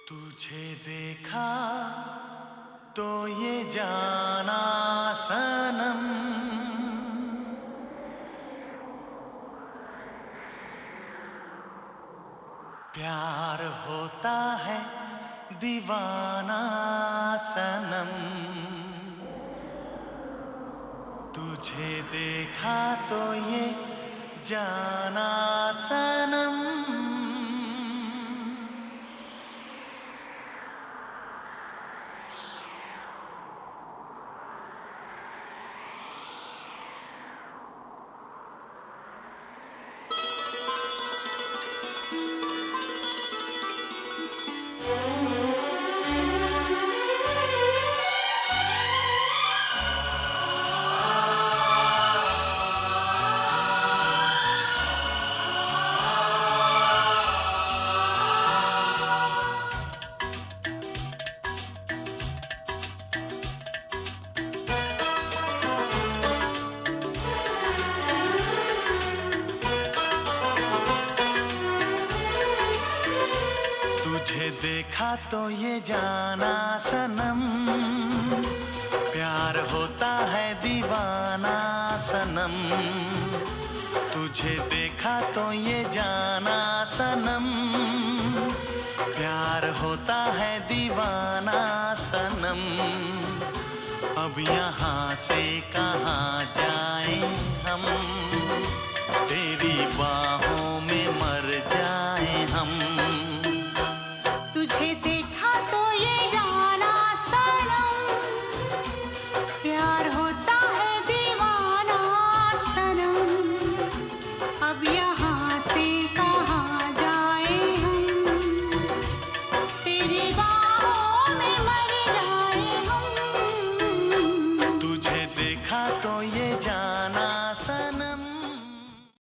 तुझे देखा तो ये जाना सनम, प्यार होता है दीवाना सनम। तुझे देखा तो ये जाना सनम। तुझे देखा तो ये जाना सनम, प्यार होता है दीवाना सनम। तुझे देखा तो ये जाना सनम, प्यार होता है दीवाना सनम। अब यहाँ से कहाँ जाएं हम, तेरी बाहों में मर जाएं हम। तुझे देखा तो ये जाना सनम, प्यार होता है दीवाना सनम। अब यहाँ से कहाँ जाए हम, तेरी बाहों में मर जाए हम। तुझे देखा तो ये जाना